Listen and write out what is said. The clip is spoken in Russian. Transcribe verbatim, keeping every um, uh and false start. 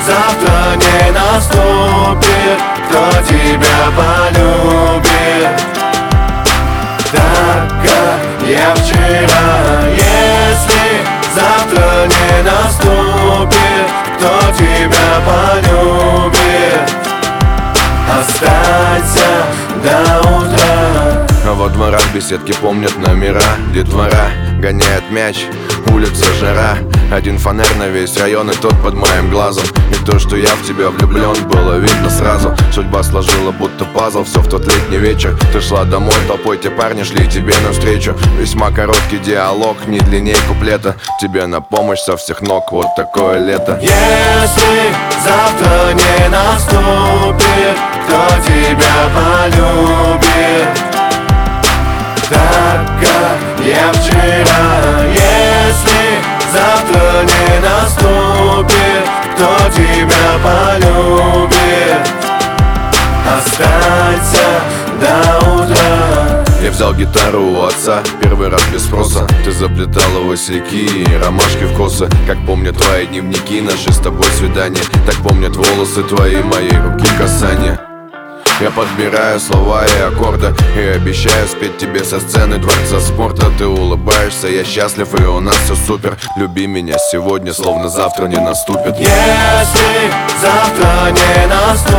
завтра не наступит, кто тебя полюбит так, как я вчера? Если завтра не наступит, кто тебя полюбит, останься до утра. А во дворах беседки помнят номера. Детвора гоняет мяч, улица жара. Один фонарь на весь район, и тот под моим глазом. И то, что я в тебя влюблен, было видно сразу. Судьба сложила будто пазл, все в тот летний вечер. Ты шла домой, толпой те парни шли тебе навстречу. Весьма короткий диалог, не длинней куплета. Тебе на помощь со всех ног, вот такое лето. Если завтра не наступит, кто тебя полюбит так, как я вчера? Если завтра не наступит, кто тебя полюбит, останься до утра. Я взял гитару у отца, первый раз без спроса. Ты заплетала васильки и ромашки в косы. Как помнят твои дневники, наши с тобой свидания. Так помнят волосы твои, моей руки касания. Я подбираю слова и аккорды и обещаю спеть тебе со сцены дворца спорта. Ты улыбаешься, я счастлив, и у нас все супер. Люби меня сегодня, словно завтра не наступит. Если завтра не наступит,